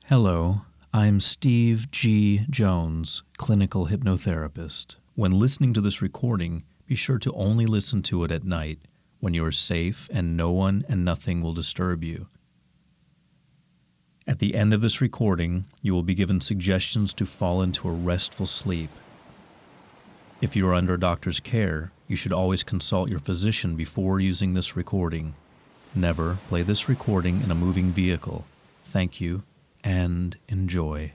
Hello, I'm Steve G. Jones, clinical hypnotherapist. When listening to this recording, be sure to only listen to it at night when you are safe and no one and nothing will disturb you. At the end of this recording, you will be given suggestions to fall into a restful sleep. If you are under a doctor's care, you should always consult your physician before using this recording. Never play this recording in a moving vehicle. Thank you, and enjoy.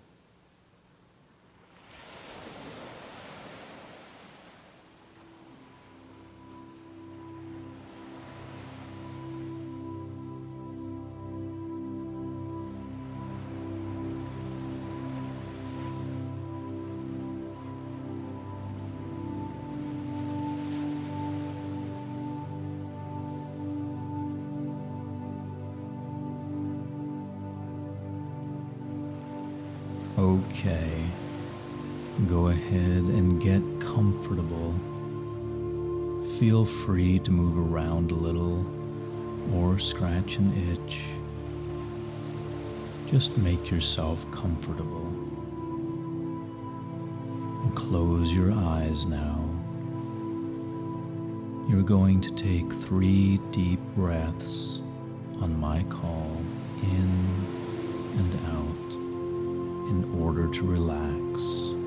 Okay, go ahead and get comfortable. Feel free to move around a little or scratch an itch. Just make yourself comfortable. And close your eyes now. You're going to take 3 deep breaths on my call, in and out, in order to relax.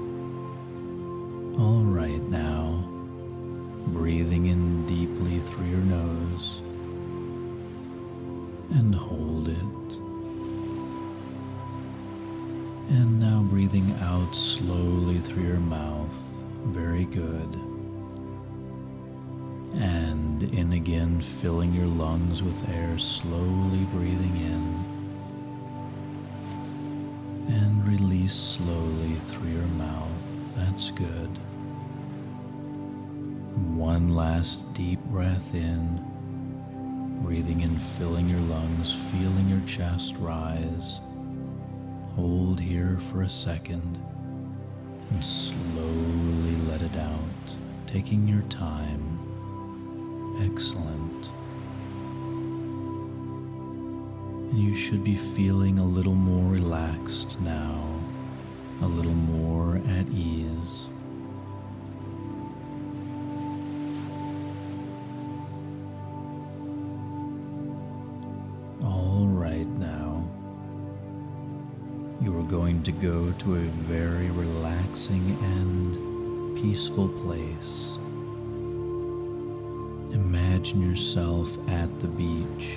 All right now, breathing in deeply through your nose and hold it. And now breathing out slowly through your mouth. Very good. And in again, filling your lungs with air, slowly breathing in. And release slowly through your mouth. That's good. One last deep breath in, breathing in, filling your lungs, feeling your chest rise. Hold here for a second and slowly let it out, taking your time. Excellent. And you should be feeling a little more relaxed now, a little more at ease. All right now, you are going to go to a very relaxing and peaceful place. Imagine yourself at the beach.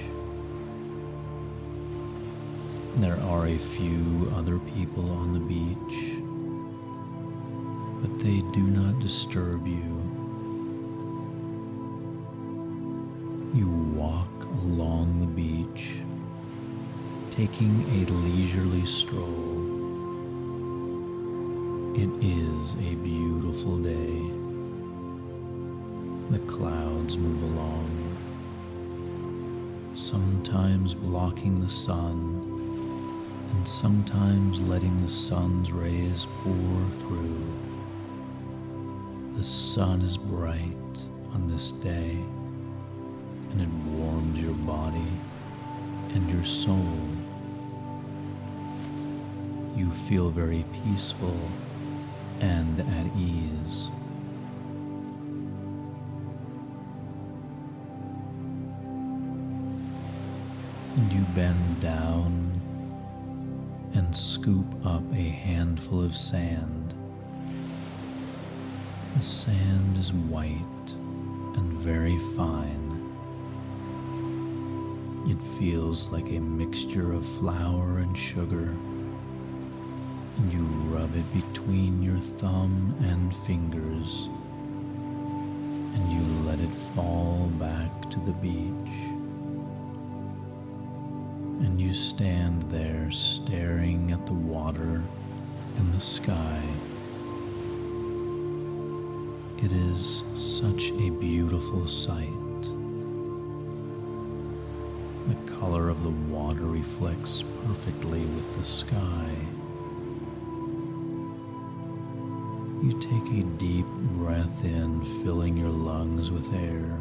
There are a few other people on the beach, but they do not disturb you. You walk along the beach, taking a leisurely stroll. It is a beautiful day. The clouds move along, sometimes blocking the sun, and sometimes letting the sun's rays pour through. The sun is bright on this day, and it warms your body and your soul. You feel very peaceful and at ease. And you bend down and scoop up a handful of sand. The sand is white and very fine. It feels like a mixture of flour and sugar, and you rub it between your thumb and fingers, and you let it fall back to the beach. And you stand there staring at the water and the sky. It is such a beautiful sight. The color of the water reflects perfectly with the sky. You take a deep breath in, filling your lungs with air.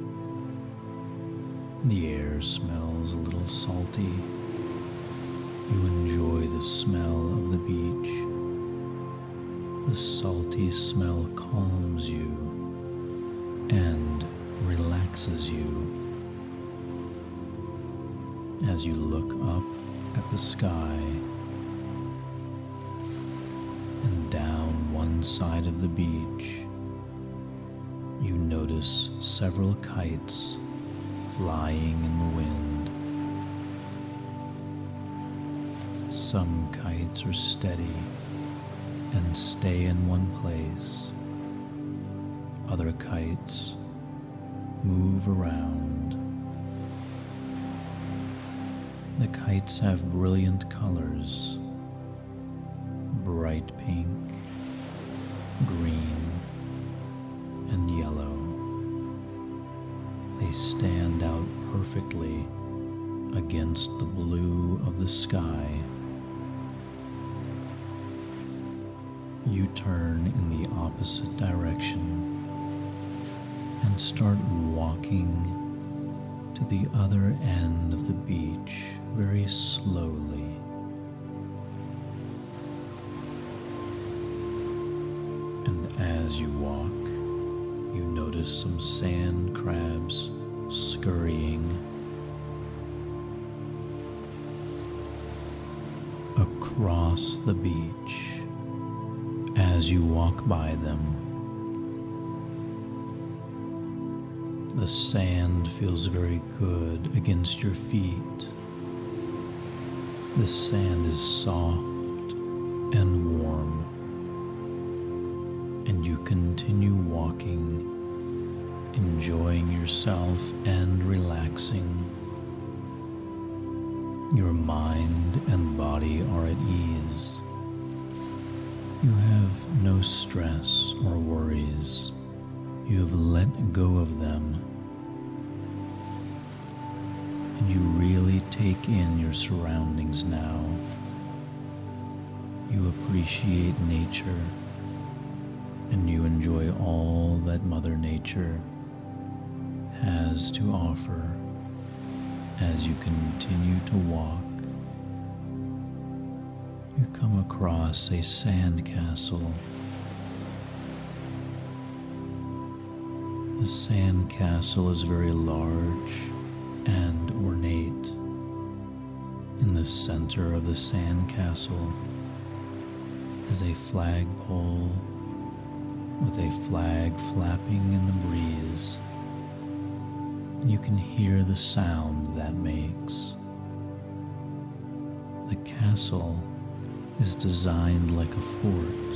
The air smells a little salty. You enjoy the smell of the beach. The salty smell calms you and relaxes you as you look up at the sky and down one side of the beach. You notice several kites flying in the wind. Some kites are steady and stay in one place. Other kites move around. The kites have brilliant colors: bright pink, green, and yellow. They stand out perfectly against the blue of the sky. You turn in the opposite direction and start walking to the other end of the beach very slowly. And as you walk, you notice some sand crabs scurrying across the beach. As you walk by them, the sand feels very good against your feet. The sand is soft and warm, and you continue walking, enjoying yourself and relaxing. Your mind and body are at ease. You have no stress or worries. You have let go of them. And you really take in your surroundings now. You appreciate nature, and you enjoy all that Mother Nature has to offer as you continue to walk. You come across a sand castle. The sand castle is very large and ornate. In the center of the sand castle is a flagpole with a flag flapping in the breeze. You can hear the sound that makes. The castle is designed like a fort,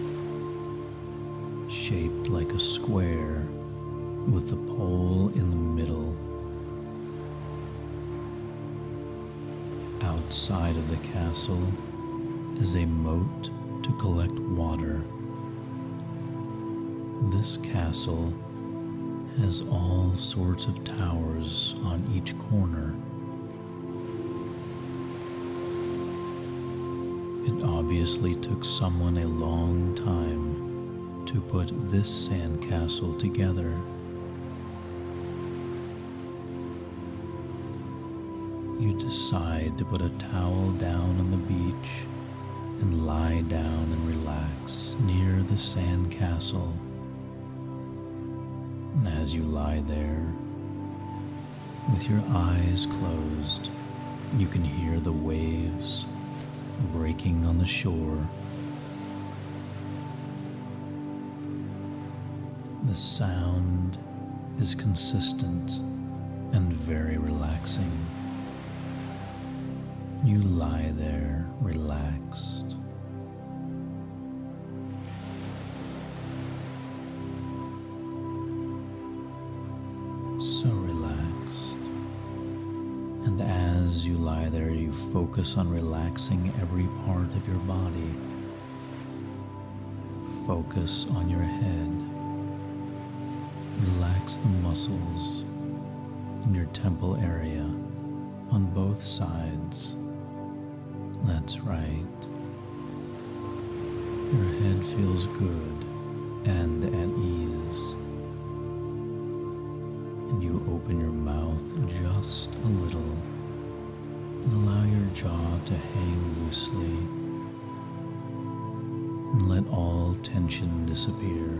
shaped like a square with the pole in the middle. Outside of the castle is a moat to collect water. This castle has all sorts of towers on each corner. It obviously took someone a long time to put this sandcastle together. You decide to put a towel down on the beach and lie down and relax near the sandcastle. And as you lie there, with your eyes closed, you can hear the waves breaking on the shore. The sound is consistent and very relaxing. You lie there relaxed. So relaxed. And as you lie there, you focus on relaxing every part of your body. Focus on your head. Relax the muscles in your temple area on both sides. That's right. Your head feels good and at ease. And you open your mouth just a little, and allow your jaw to hang loosely, and let all tension disappear.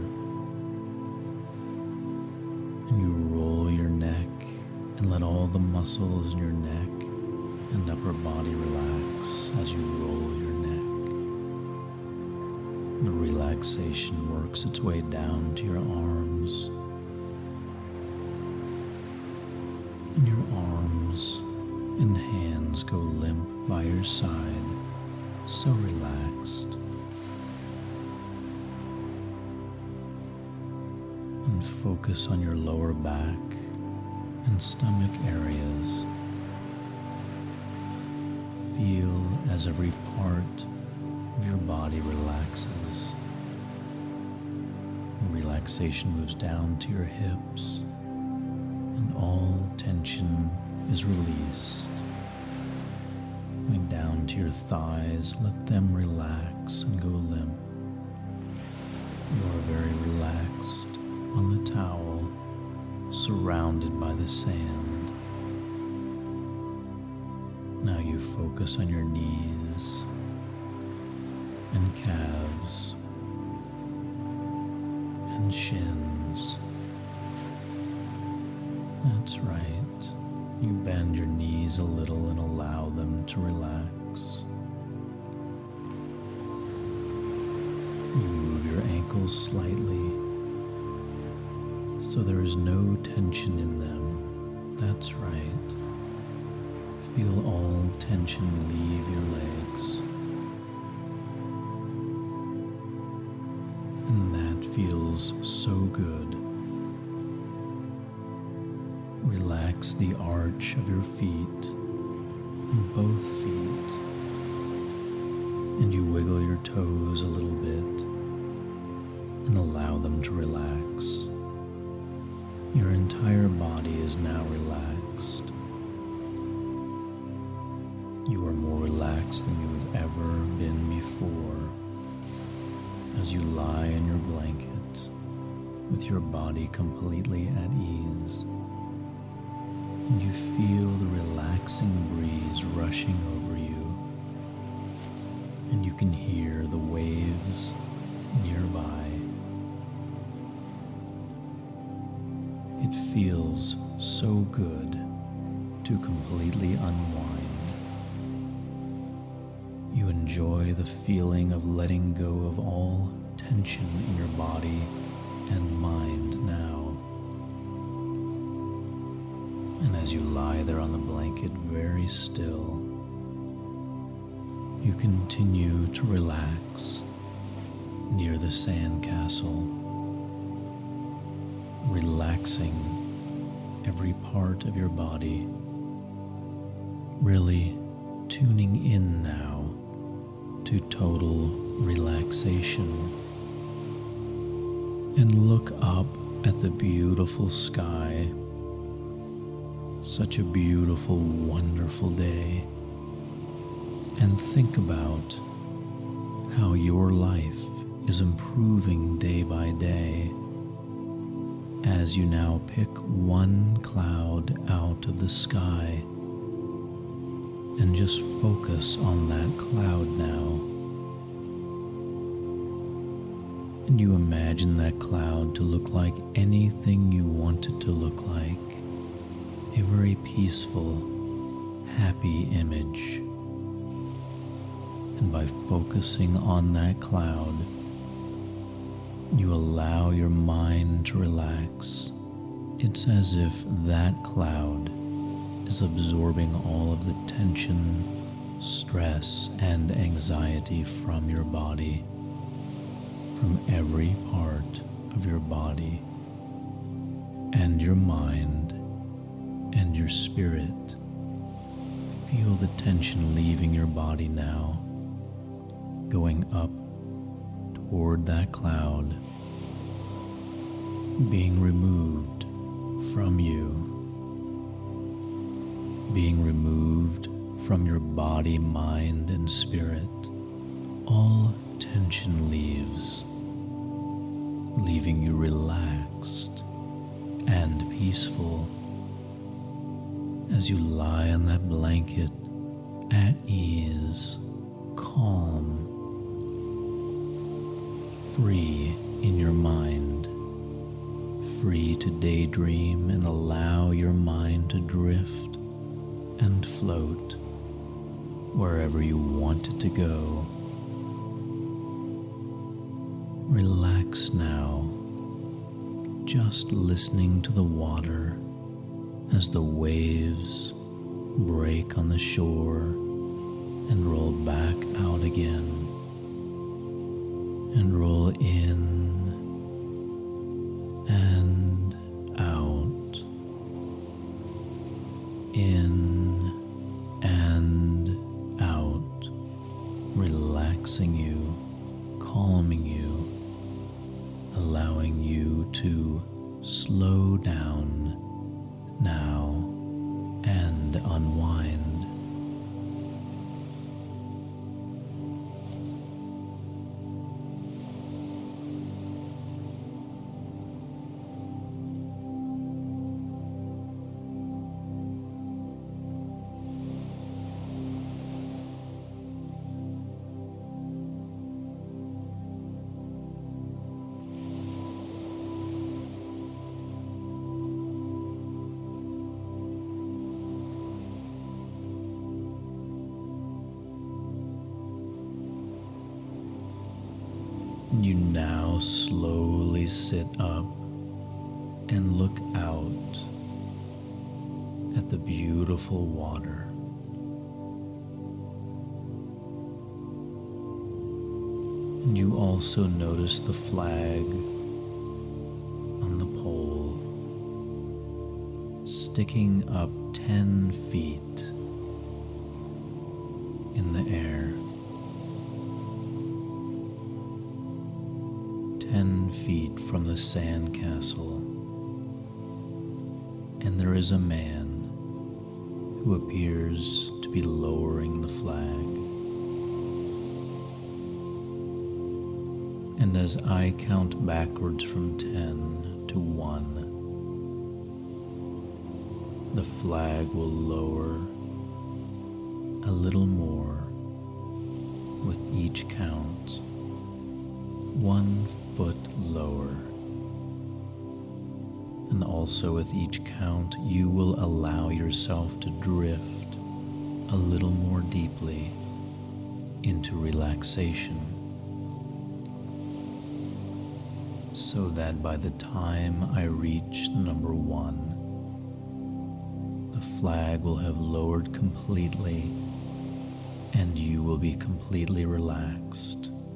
And you roll your neck and let all the muscles in your neck and upper body relax as you roll your neck. The relaxation works its way down to your arms, and your arms and hands go limp by your side, so relaxed. And focus on your lower back and stomach areas. Feel as every part of your body relaxes. Relaxation moves down to your hips, and all tension is released. Going down to your thighs, let them relax and go limp. You are very relaxed on the towel, surrounded by the sand. Now you focus on your knees and calves and shins. That's right. You bend your knees a little and allow them to relax. You move your ankles slightly so there is no tension in them. That's right. Feel all tension leave your legs. And that feels so good. Relax the arch of your feet, and both feet, and you wiggle your toes a little bit and allow them to relax. Your entire body is now relaxed. You are more relaxed than you have ever been before as you lie in your blanket with your body completely at ease. And you feel the relaxing breeze rushing over you, and you can hear the waves nearby. It feels so good to completely unwind. You enjoy the feeling of letting go of all tension in your body and mind now. And as you lie there on the blanket very still, you continue to relax near the sandcastle, relaxing every part of your body, really tuning in now to total relaxation. And look up at the beautiful sky. Such a beautiful, wonderful day. And think about how your life is improving day by day as you now pick one cloud out of the sky and just focus on that cloud now. And you imagine that cloud to look like anything you want it to look like. A very peaceful, happy image. And by focusing on that cloud, you allow your mind to relax. It's as if that cloud is absorbing all of the tension, stress, and anxiety from your body, from every part of your body and your mind and your spirit. Feel the tension leaving your body now, going up toward that cloud, being removed from you, being removed from your body, mind, and spirit. All tension leaves, leaving you relaxed and peaceful as you lie on that blanket at ease, calm, free in your mind, free to daydream and allow your mind to drift and float wherever you want it to go. Relax now, just listening to the water as the waves break on the shore and roll back out again, and roll in and out, in and out, relaxing you, calming you, allowing you to slow down now and unwind. You now slowly sit up and look out at the beautiful water. And you also notice the flag on the pole sticking up 10 feet in the air. 10 feet from the sandcastle, and there is a man who appears to be lowering the flag. And as I count backwards from 10 to 1, the flag will lower a little more with each count, 1 foot lower. And also with each count, you will allow yourself to drift a little more deeply into relaxation, so that by the time I reach the number 1, the flag will have lowered completely and you will be completely relaxed.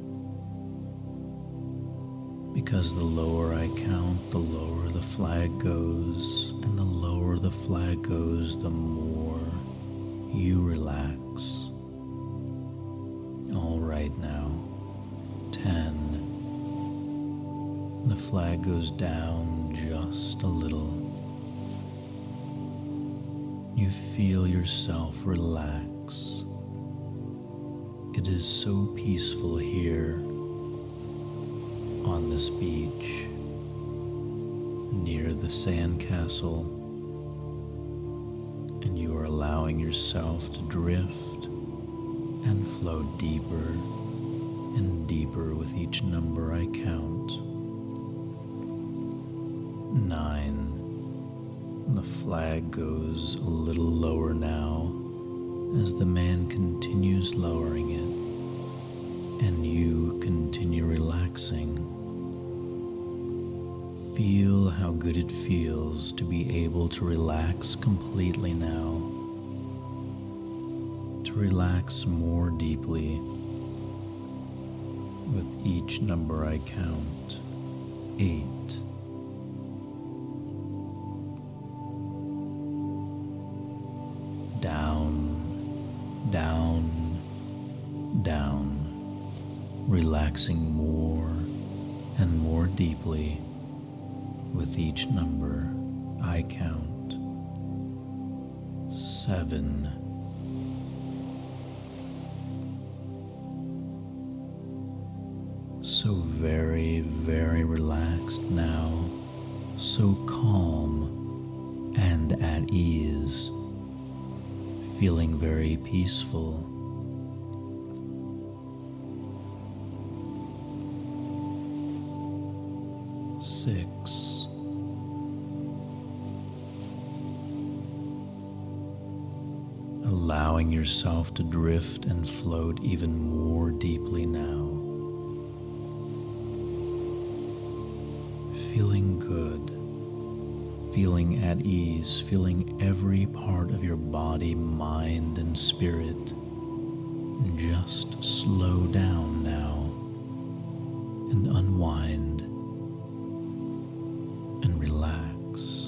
Because the lower I count, the lower the flag goes, and the lower the flag goes, the more you relax. All right now, 10. The flag goes down just a little. You feel yourself relax. It is so peaceful here on this beach near the sandcastle, and you are allowing yourself to drift and flow deeper and deeper with each number I count. 9. The flag goes a little lower now as the man continues lowering it, and you continue relaxing. Feel how good it feels to be able to relax completely now, to relax more deeply with each number I count. 8. Down, down, down, relaxing more and more deeply with each number I count. 7. So very, very relaxed now, so calm and at ease, feeling very peaceful. 6. Allowing yourself to drift and float even more deeply now. Feeling good, feeling at ease, feeling every part of your body, mind, and spirit just slow down now and unwind and relax.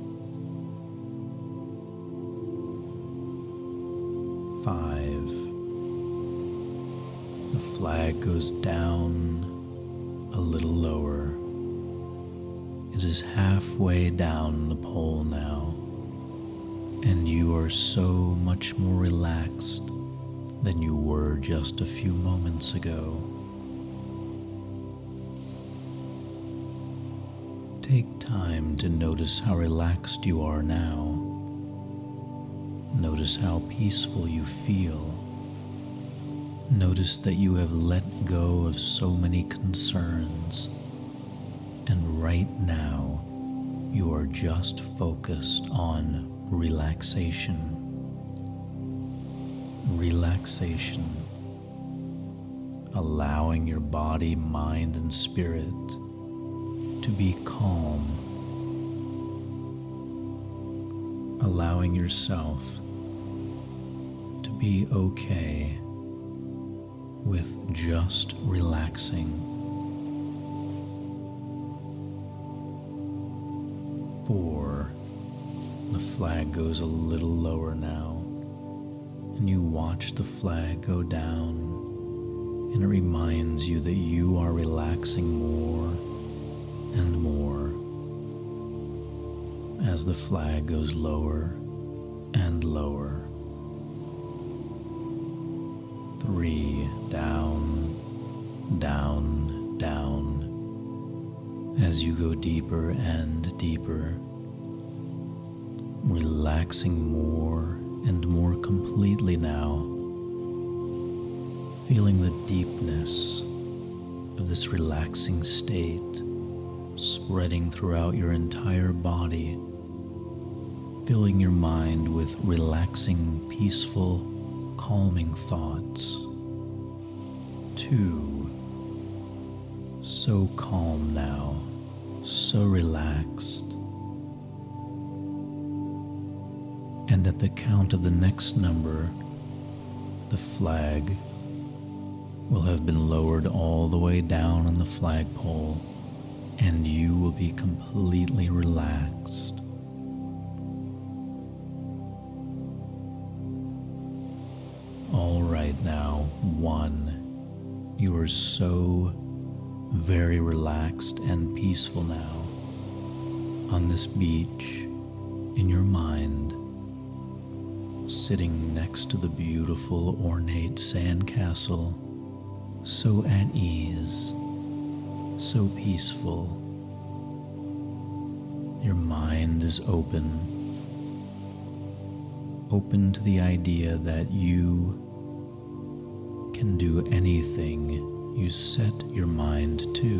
5. The flag goes down a little lower. It is halfway down the pole now, and you are so much more relaxed than you were just a few moments ago. Take time to notice how relaxed you are now. Notice how peaceful you feel. Notice that you have let go of so many concerns, and right now you are just focused on relaxation. Relaxation. Allowing your body, mind, and spirit to be calm. Allowing yourself to be okay with just relaxing. 4. The flag goes a little lower now, and you watch the flag go down, and it reminds you that you are relaxing more and more as the flag goes lower and lower. 3. Down, down, down, as you go deeper and deeper, relaxing more and more completely now, feeling the deepness of this relaxing state spreading throughout your entire body, filling your mind with relaxing, peaceful, calming thoughts. 2. So calm now, so relaxed. And at the count of the next number, the flag will have been lowered all the way down on the flagpole, and you will be completely relaxed. All right now, 1. You are so very relaxed and peaceful now on this beach in your mind, sitting next to the beautiful ornate sandcastle, so at ease, so peaceful. Your mind is open to the idea that you can do anything you set your mind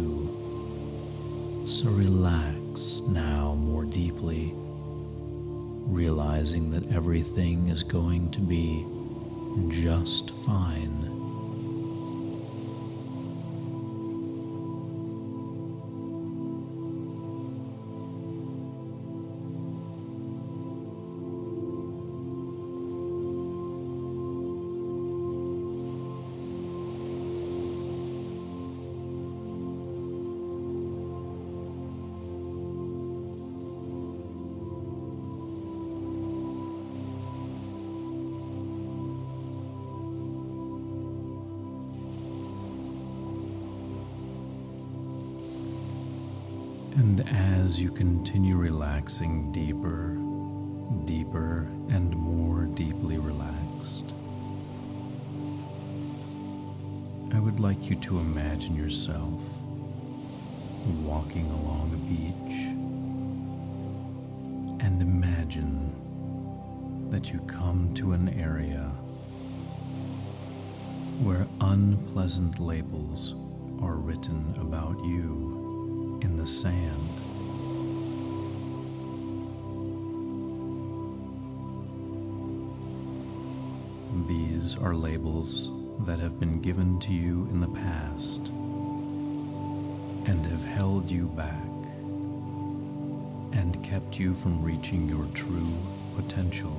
to. So relax now more deeply, realizing that everything is going to be just fine. And as you continue relaxing deeper, deeper, and more deeply relaxed, I would like you to imagine yourself walking along a beach, and imagine that you come to an area where unpleasant labels are written about you in the sand. These are labels that have been given to you in the past and have held you back and kept you from reaching your true potential.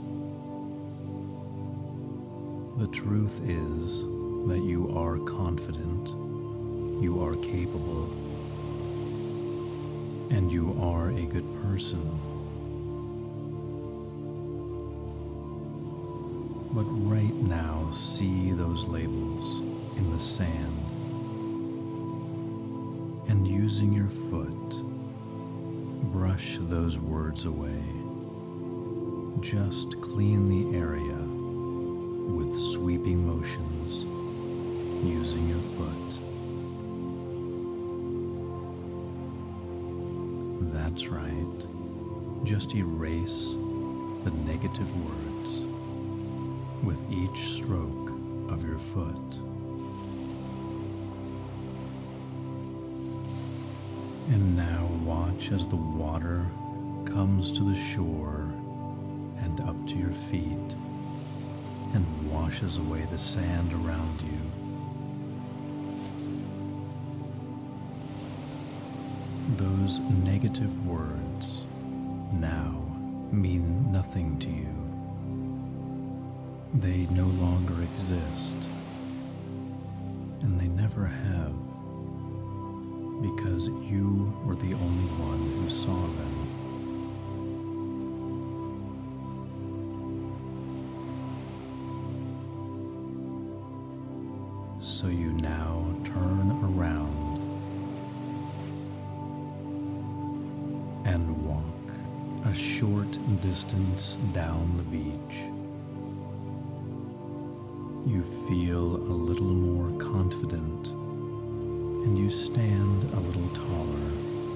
The truth is that you are confident, you are capable, and you are a good person. But right now, see those labels in the sand, and using your foot, brush those words away. Just clean the area with sweeping motions using your foot. That's right. Just erase the negative words with each stroke of your foot. And now watch as the water comes to the shore and up to your feet and washes away the sand around you. Those negative words now mean nothing to you. They no longer exist, and they never have, because you were the only one who saw them. So you now turn around and walk a short distance down the beach. You feel a little more confident, and you stand a little taller.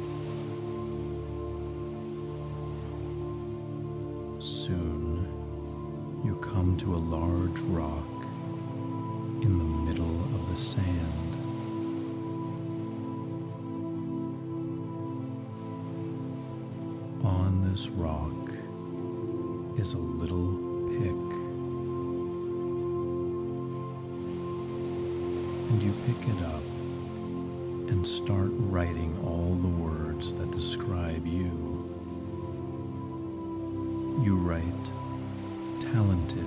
Soon, you come to a large rock in the middle of the sand. On this rock is a little pick. And you pick it up and start writing all the words that describe you. You write talented,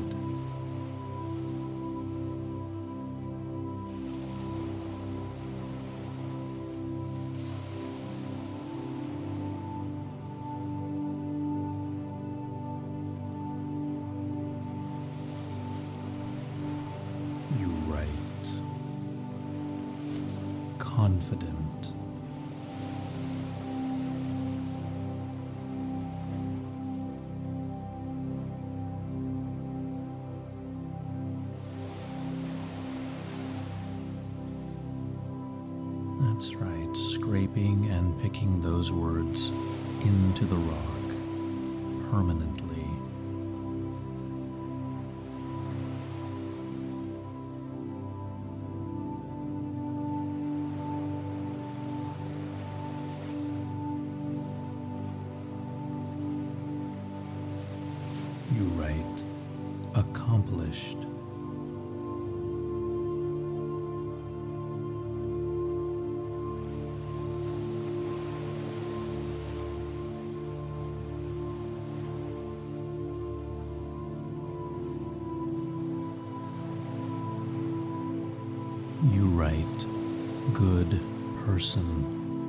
you write confident, that's right, scraping and picking those words into the rock permanently. You write accomplished. You write good person.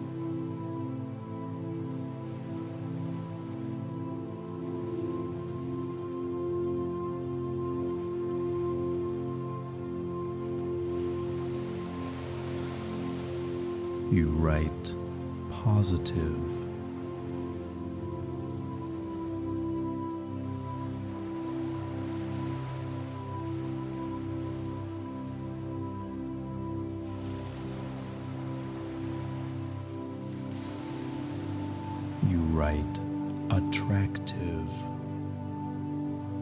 You write positive. You write attractive.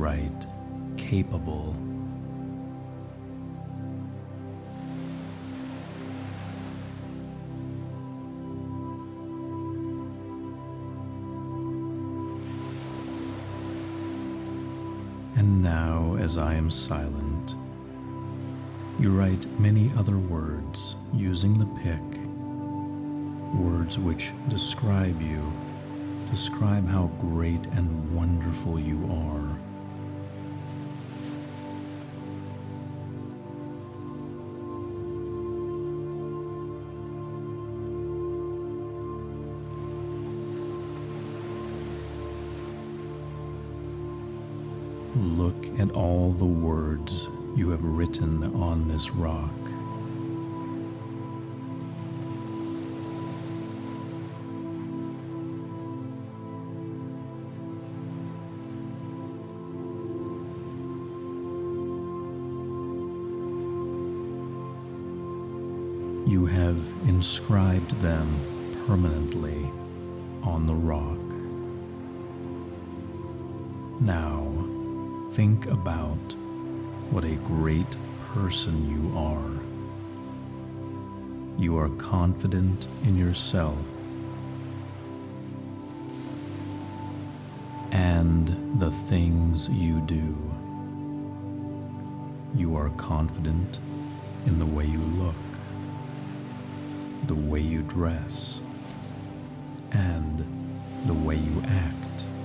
right, capable. And now, as I am silent, you write many other words using the pick, words which describe you, describe how great and wonderful you are. Look at all the words you have written on this rock. You have inscribed them permanently on the rock. Now, think about what a great person you are. You are confident in yourself and the things you do. You are confident in the way you look, the way you dress, and the way you act.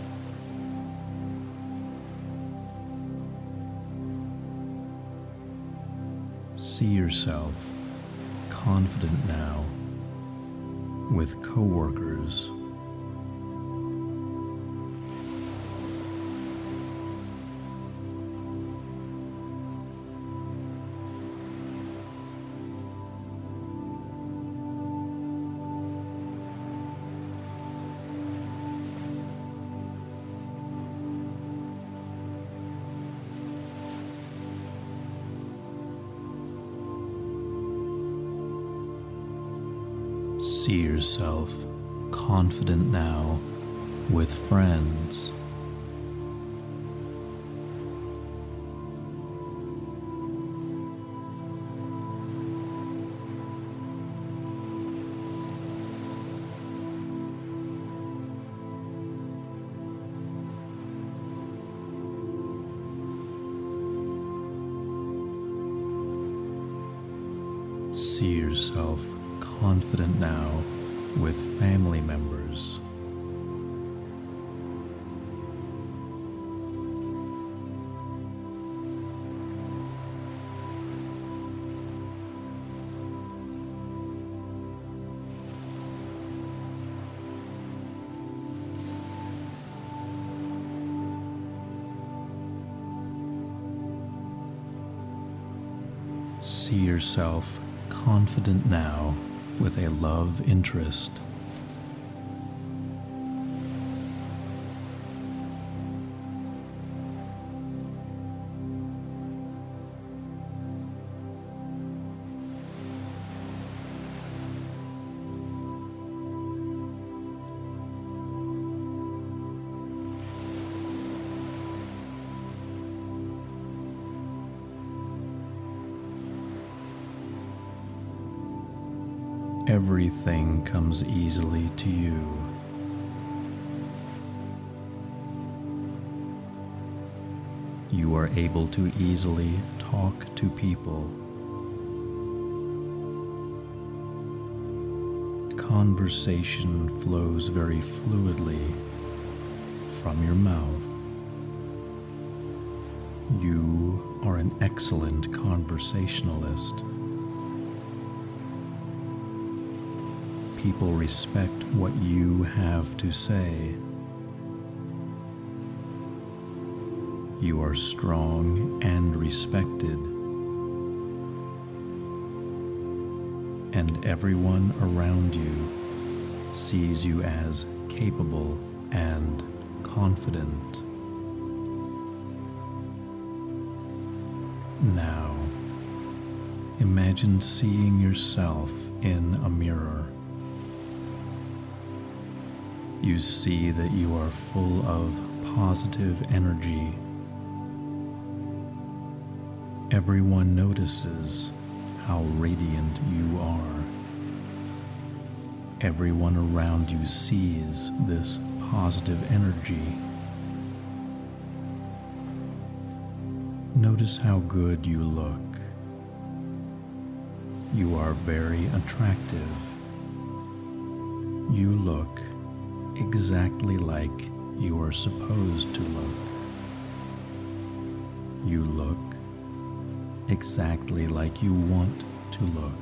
See yourself confident now with coworkers. See yourself confident now with friends. See yourself confident now with family members. See yourself confident now with a love interest. Everything comes easily to you. You are able to easily talk to people. Conversation flows very fluidly from your mouth. You are an excellent conversationalist. People respect what you have to say. You are strong and respected, and everyone around you sees you as capable and confident. Now, imagine seeing yourself in a mirror. You see that you are full of positive energy Everyone notices how radiant you are. Everyone around you sees this positive energy. Notice how good you look. You are very attractive. You look exactly like you are supposed to look. You look exactly like you want to look.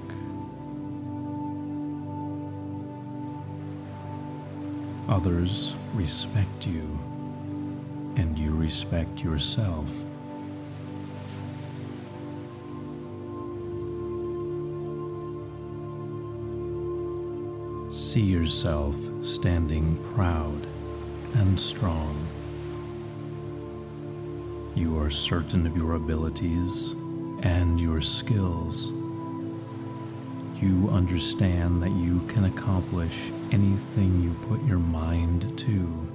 Others respect you, and you respect yourself. See yourself standing proud and strong. You are certain of your abilities and your skills. You understand that you can accomplish anything you put your mind to.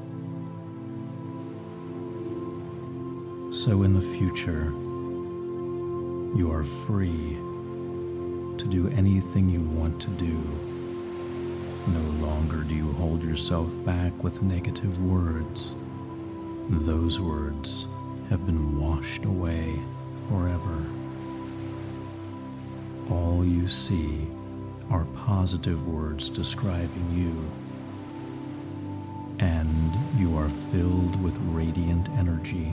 So in the future, you are free to do anything you want to do. No longer do you hold yourself back with negative words. Those words have been washed away forever. All you see are positive words describing you, and you are filled with radiant energy.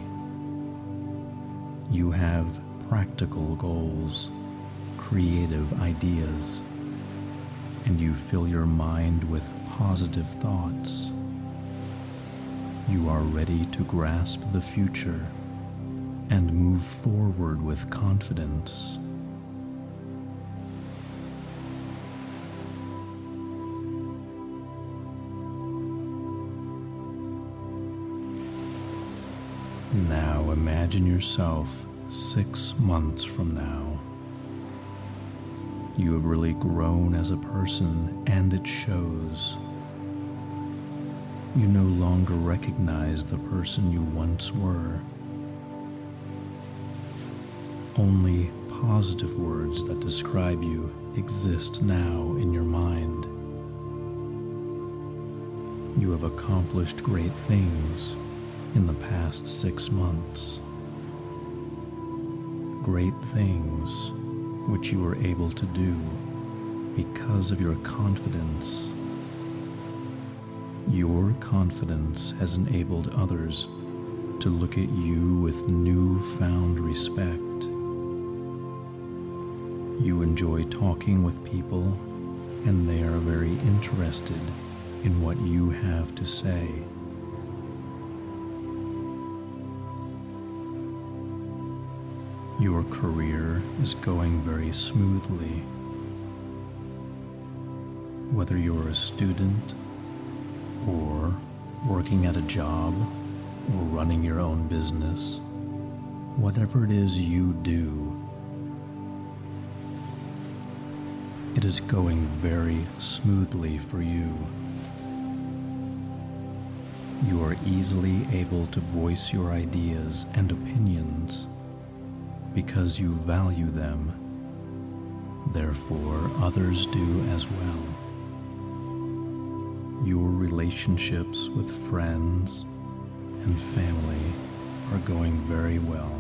You have practical goals, creative ideas, and you fill your mind with positive thoughts. You are ready to grasp the future and move forward with confidence. Now imagine yourself 6 months from now. You have really grown as a person, and it shows. You no longer recognize the person you once were. Only positive words that describe you exist now in your mind. You have accomplished great things in the past 6 months. Great things which you were able to do because of your confidence. Your confidence has enabled others to look at you with newfound respect. You enjoy talking with people, and they are very interested in what you have to say. Your career is going very smoothly. Whether you're a student, or working at a job, or running your own business, whatever it is you do, it is going very smoothly for you. You are easily able to voice your ideas and opinions because you value them. Therefore, others do as well. Your relationships with friends and family are going very well.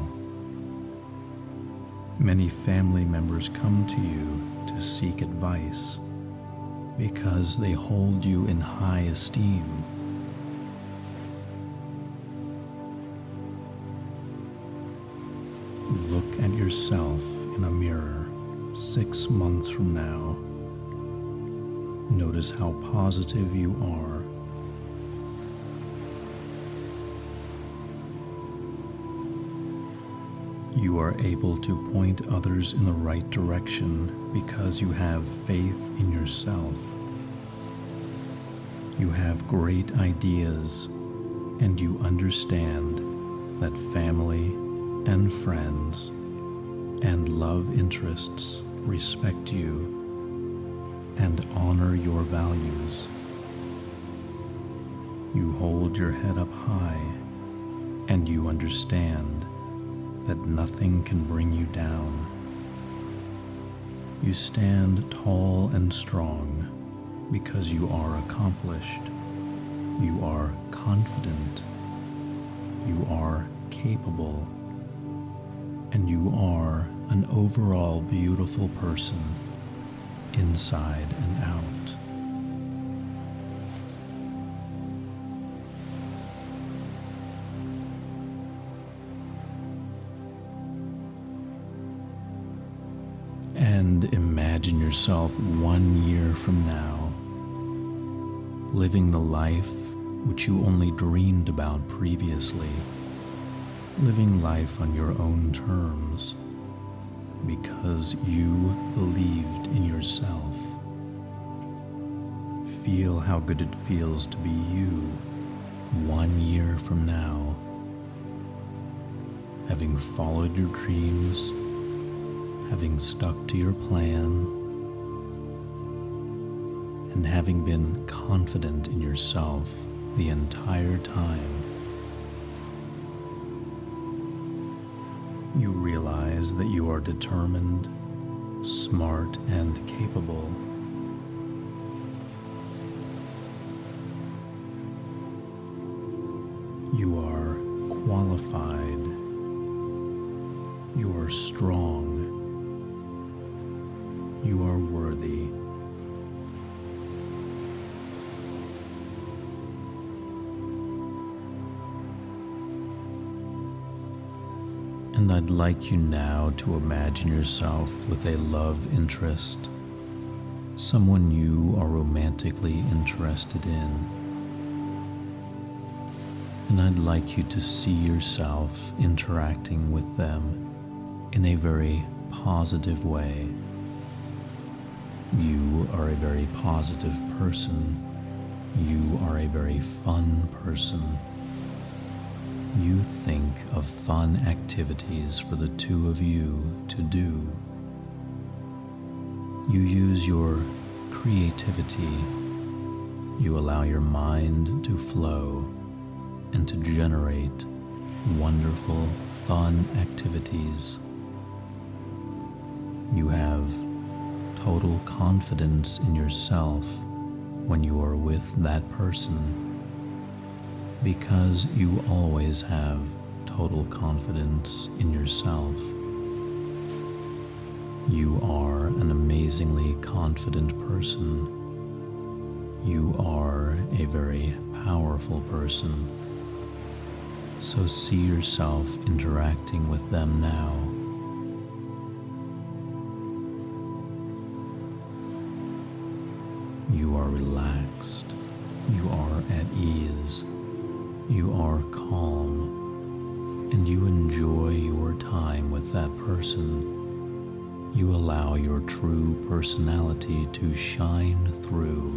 Many family members come to you to seek advice because they hold you in high esteem. Look at yourself in a mirror 6 months from now. Notice how positive you are. You are able to point others in the right direction because you have faith in yourself. You have great ideas, and you understand that family and friends and love interests respect you and honor your values. You hold your head up high, and you understand that nothing can bring you down. You stand tall and strong because you are accomplished. You are confident. You are capable. And you are an overall beautiful person, inside and out. And imagine yourself 1 year from now, living the life which you only dreamed about previously, living life on your own terms, because you believed in yourself. Feel how good it feels to be you 1 year from now, having followed your dreams, having stuck to your plan, and having been confident in yourself the entire time. You realize that you are determined, smart, and capable. You are qualified. You are strong. You are worthy. And I'd like you now to imagine yourself with a love interest, someone you are romantically interested in. And I'd like you to see yourself interacting with them in a very positive way. You are a very positive person. You are a very fun person. You think of fun activities for the two of you to do. You use your creativity. You allow your mind to flow and to generate wonderful, fun activities. You have total confidence in yourself when you are with that person, because you always have total confidence in yourself. You are an amazingly confident person. You are a very powerful person. So see yourself interacting with them now. You are relaxed. You are at ease. You are calm. And you enjoy your time with that person. You allow your true personality to shine through.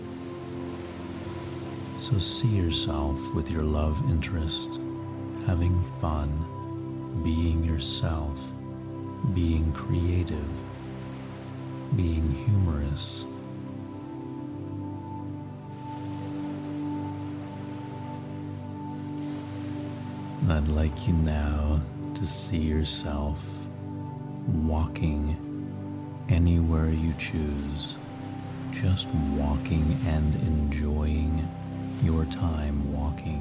So see yourself with your love interest, having fun, being yourself, being creative, being humorous. And I'd like you now to see yourself walking anywhere you choose, just walking and enjoying your time walking.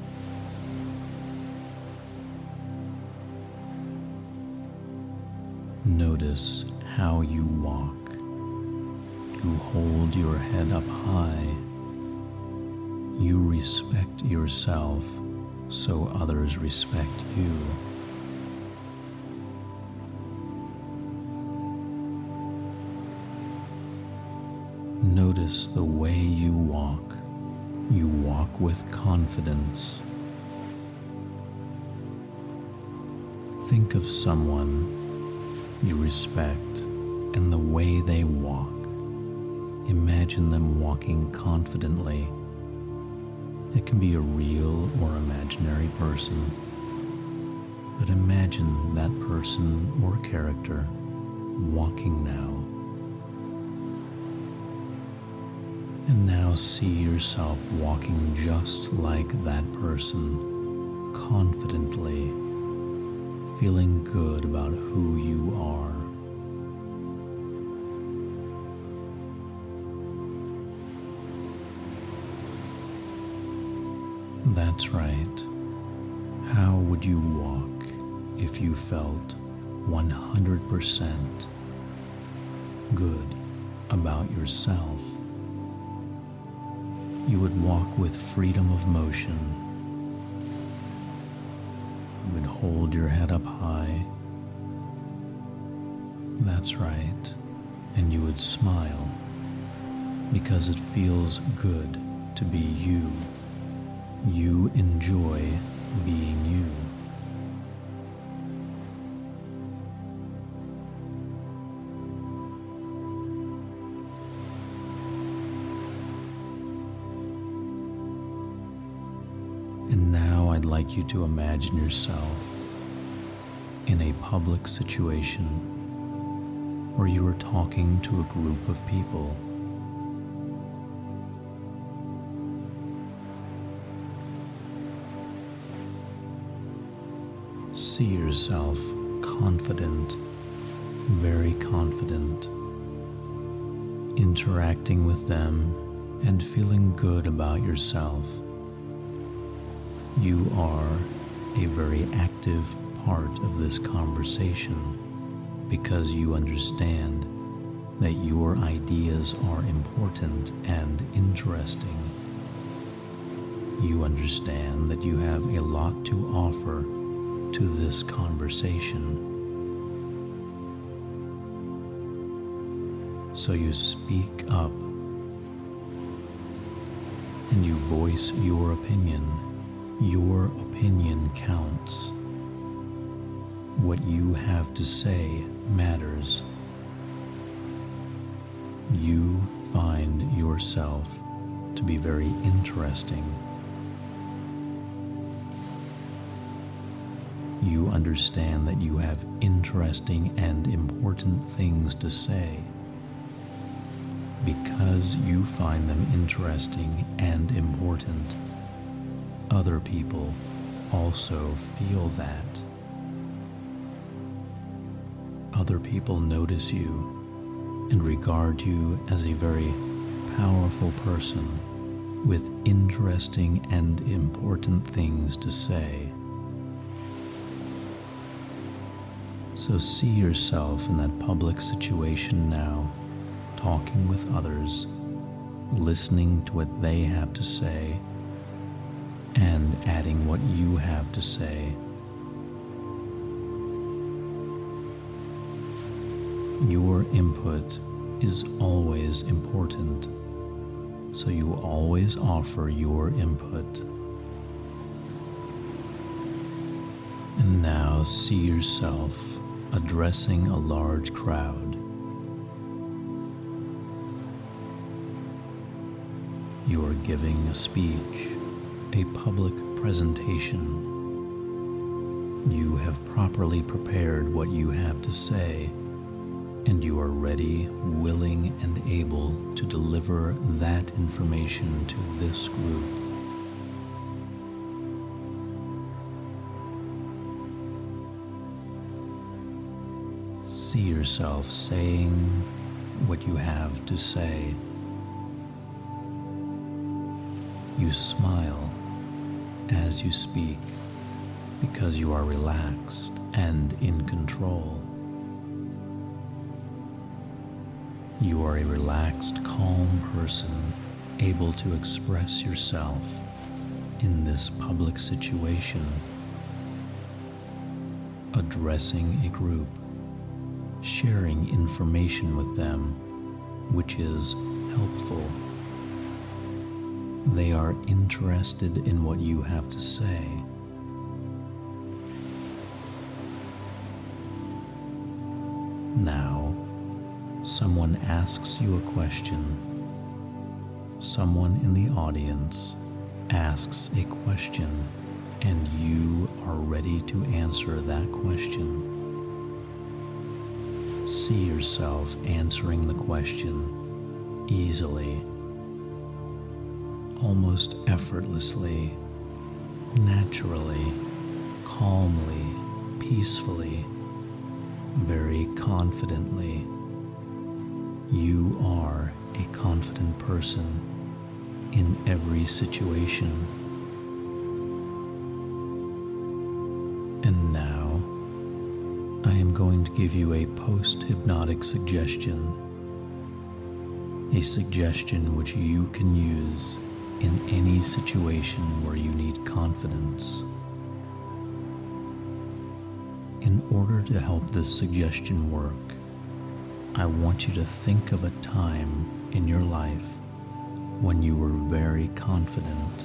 Notice how you walk. You hold your head up high. You respect yourself so others respect you. Notice the way you walk. You walk with confidence. Think of someone you respect and the way they walk. Imagine them walking confidently. It can be a real or imaginary person, but imagine that person or character walking now. And now see yourself walking just like that person, confidently, feeling good about who you are. That's right. How would you walk if you felt 100% good about yourself? You would walk with freedom of motion. You would hold your head up high. That's right. And you would smile because it feels good to be you. You enjoy being you. And now I'd like you to imagine yourself in a public situation where you are talking to a group of people. See yourself confident, very confident, interacting with them and feeling good about yourself. You are a very active part of this conversation because you understand that your ideas are important and interesting. You understand that you have a lot to offer to this conversation. So you speak up and you voice your opinion. Your opinion counts. What you have to say matters. You find yourself to be very interesting. You understand that you have interesting and important things to say. Because you find them interesting and important, other people also feel that. Other people notice you and regard you as a very powerful person with interesting and important things to say. So see yourself in that public situation now, talking with others, listening to what they have to say, and adding what you have to say. Your input is always important, so you always offer your input. And now see yourself addressing a large crowd. You are giving a speech, a public presentation. You have properly prepared what you have to say, and you are ready, willing, and able to deliver that information to this group. See yourself saying what you have to say. You smile as you speak because you are relaxed and in control. You are a relaxed, calm person able to express yourself in this public situation, addressing a group, sharing information with them, which is helpful. They are interested in what you have to say. Now, someone asks you a question. Someone in the audience asks a question, and you are ready to answer that question. See yourself answering the question easily, almost effortlessly, naturally, calmly, peacefully, very confidently. You are a confident person in every situation. And now, I am going to give you a post-hypnotic suggestion, a suggestion which you can use in any situation where you need confidence. In order to help this suggestion work, I want you to think of a time in your life when you were very confident.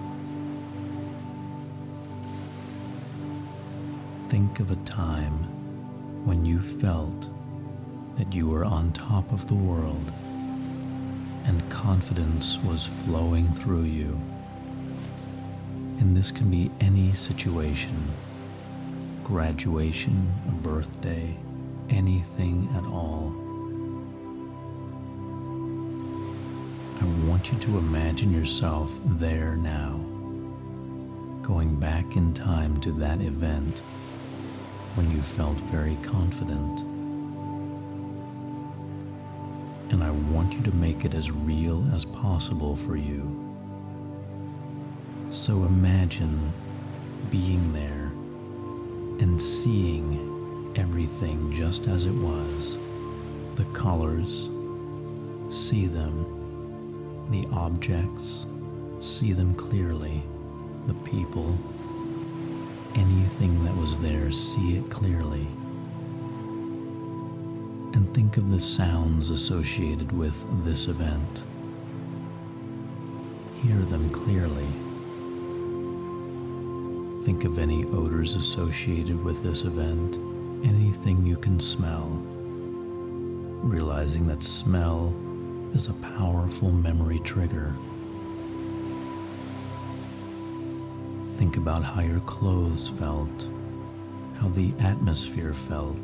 Think of a time when you felt that you were on top of the world and confidence was flowing through you. And this can be any situation: graduation, a birthday, anything at all. I want you to imagine yourself there now, going back in time to that event when you felt very confident. And I want you to make it as real as possible for you. So imagine being there and seeing everything just as it was. The colors, see them. The objects, see them clearly. The people, anything that was there, see it clearly. And think of the sounds associated with this event. Hear them clearly. Think of any odors associated with this event, anything you can smell, realizing that smell is a powerful memory trigger. Think about how your clothes felt, how the atmosphere felt.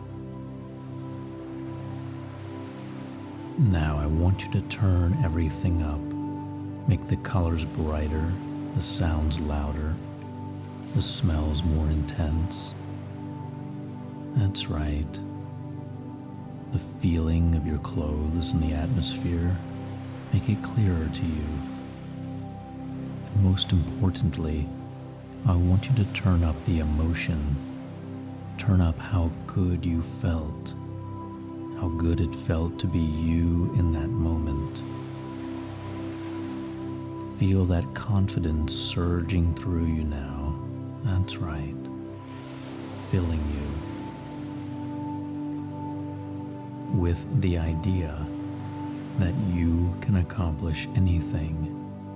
Now I want you to turn everything up. Make the colors brighter, the sounds louder, the smells more intense. That's right. The feeling of your clothes and the atmosphere, make it clearer to you. And most importantly, I want you to turn up the emotion. Turn up how good you felt, how good it felt to be you in that moment. Feel that confidence surging through you now. That's right, filling you with the idea that you can accomplish anything.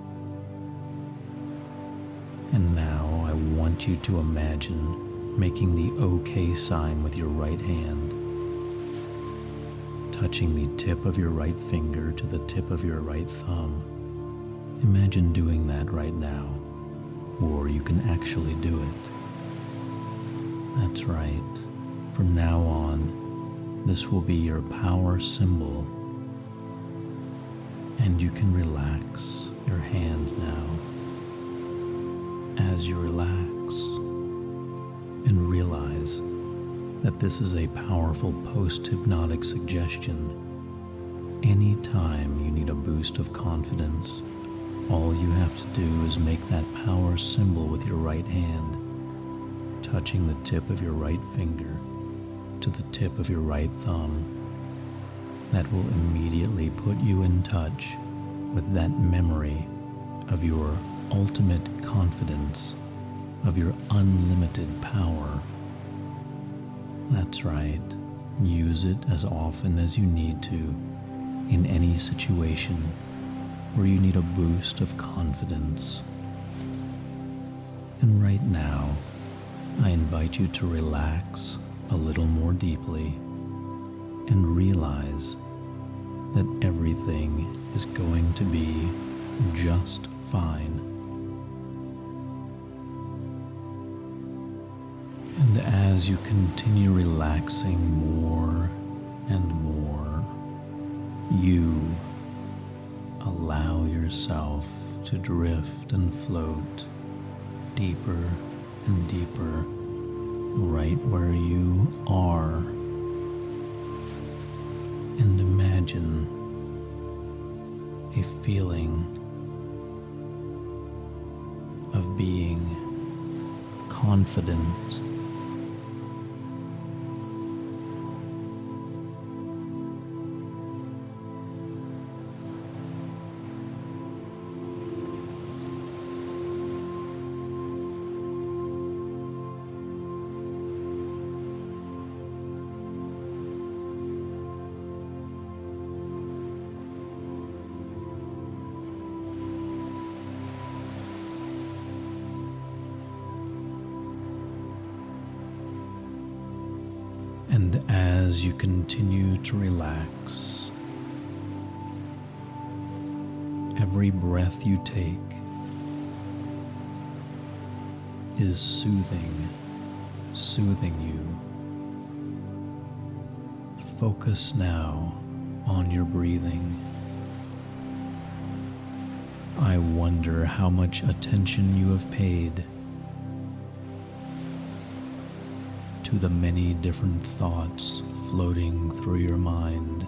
And now I want you to imagine making the OK sign with your right hand, touching the tip of your right finger to the tip of your right thumb. Imagine doing that right now, or you can actually do it. That's right. From now on, this will be your power symbol, and you can relax your hands now. As you relax and realize that this is a powerful post-hypnotic suggestion, anytime you need a boost of confidence, all you have to do is make that power symbol with your right hand, touching the tip of your right finger to the tip of your right thumb. That will immediately put you in touch with that memory of your ultimate confidence, of your unlimited power. That's right. Use it as often as you need to in any situation where you need a boost of confidence. And right now, I invite you to relax a little more deeply and realize that everything is going to be just fine. And as you continue relaxing more and more, you allow yourself to drift and float deeper and deeper right where you are, and imagine a feeling of being confident, and as you continue to relax, every breath you take is soothing you. Focus now on your breathing. I wonder how much attention you have paid to the many different thoughts floating through your mind.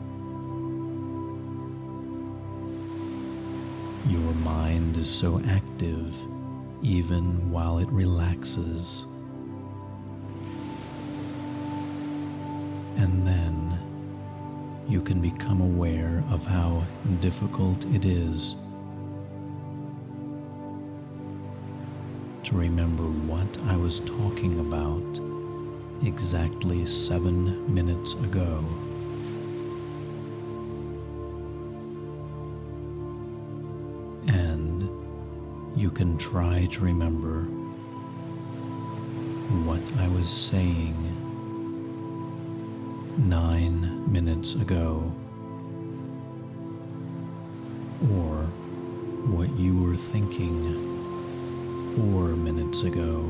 Your mind is so active even while it relaxes. And then you can become aware of how difficult it is to remember what I was talking about exactly 7 minutes ago. And you can try to remember what I was saying 9 minutes ago, or what you were thinking 4 minutes ago.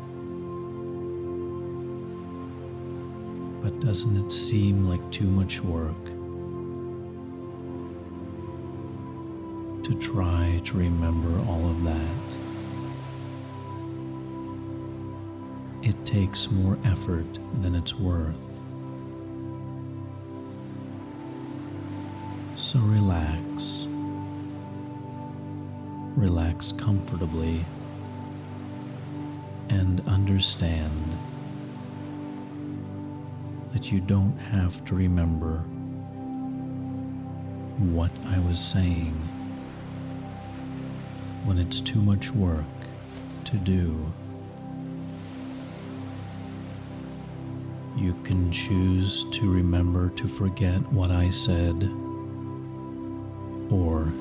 But doesn't it seem like too much work to try to remember all of that? It takes more effort than it's worth. So relax. Relax comfortably and understand that you don't have to remember what I was saying when it's too much work to do. You can choose to remember to forget what I said, or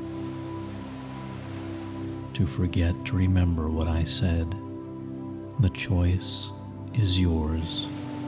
to forget to remember what I said. The choice is yours.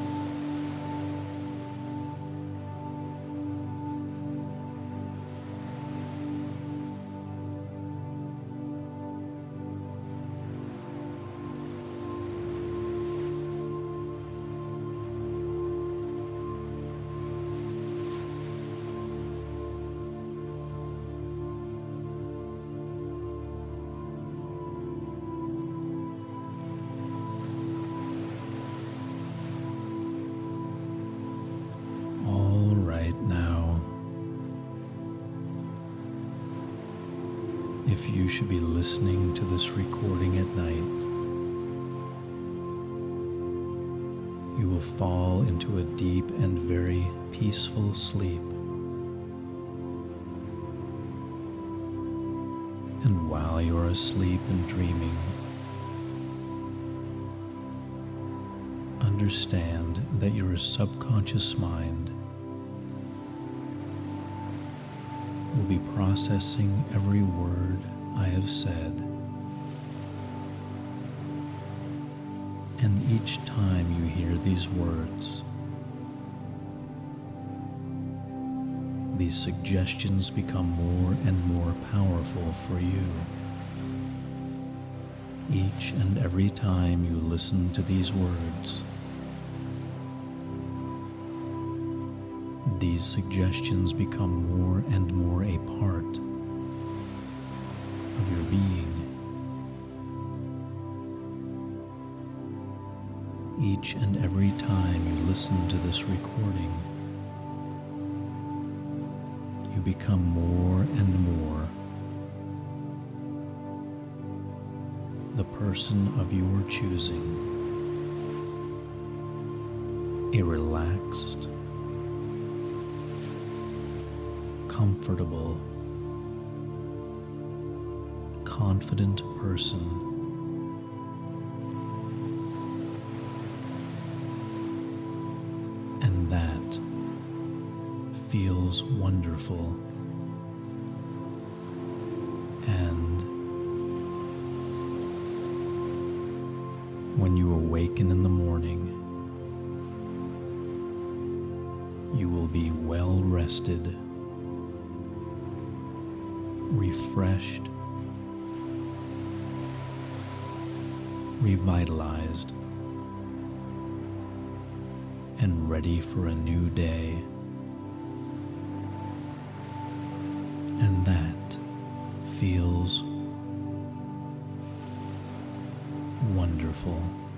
If you should be listening to this recording at night, you will fall into a deep and very peaceful sleep. And while you are asleep and dreaming, understand that your subconscious mind will be processing every word I have said. And each time you hear these words, these suggestions become more and more powerful for you. Each and every time you listen to these words, these suggestions become more and more a part of your being. each and every time you listen to this recording, you become more and more the person of your choosing, a relaxed, comfortable, confident person. And that feels wonderful. And when you awaken in the morning, you will be well rested, refreshed, revitalized, and ready for a new day. And that feels wonderful.